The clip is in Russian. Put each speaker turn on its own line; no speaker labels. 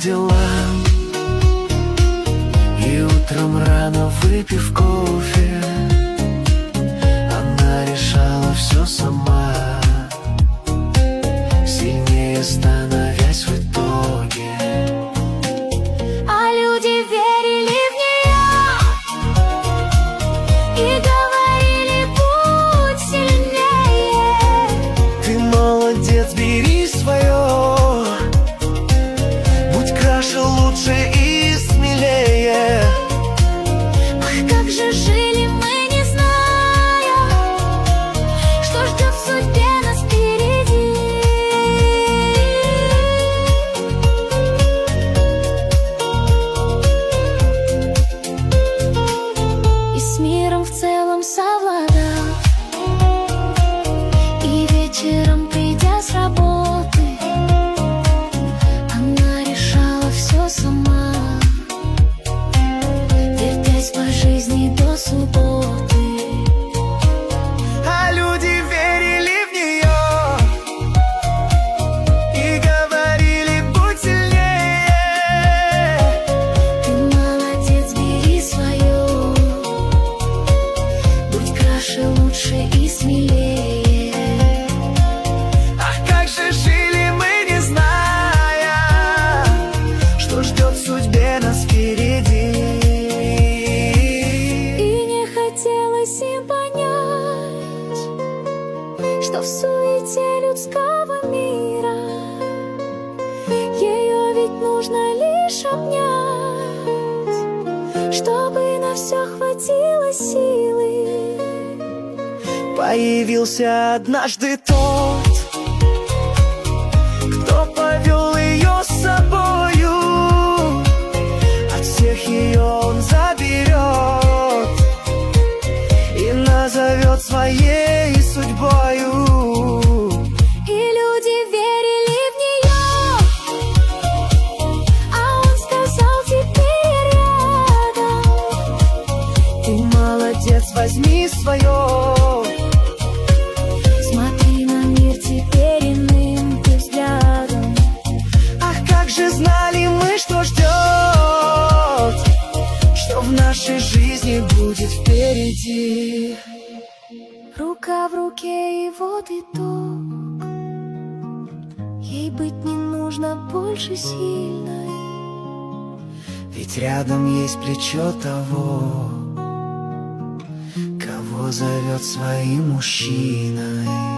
дела. И утром рано, выпив кофе, она решала все сама, сильнее становясь в итоге.
А люди верили в нее и говорили: будь сильнее.
Ты молодец, бери свое, будь краше, лучше и смелее.
Ах, как же жили мы, не зная, что ждет в судьбе нас впереди. И с миром в целом совладал, и вечером, придя с работы, она решала все сама, вертясь по жизни до субботы.
А люди верили в нее и говорили: будь сильнее.
Ты молодец, бери свое, будь краше, лучше и смелее.
Ах, как же жили мы, не зная, что ждет в судьбе нас впереди.
И не хотелось им понять, что в суете людского мира ее ведь нужно лишь обнять, чтобы на все хватило силы.
Появился однажды тот, кто повел ее с собою. От всех ее он заберет и назовет своей судьбою.
И люди верили в нее, а он сказал: теперь рядом.
Ты молодец, возьми свое.
Смотри на мир теперь иным ты взглядом.
Ах, как же знали мы, что ждет, что в нашей жизни будет впереди.
Рука в руке, и вот итог. Ей быть не нужно больше сильной,
Ведь рядом есть плечо того, кого зовет своим мужчиной.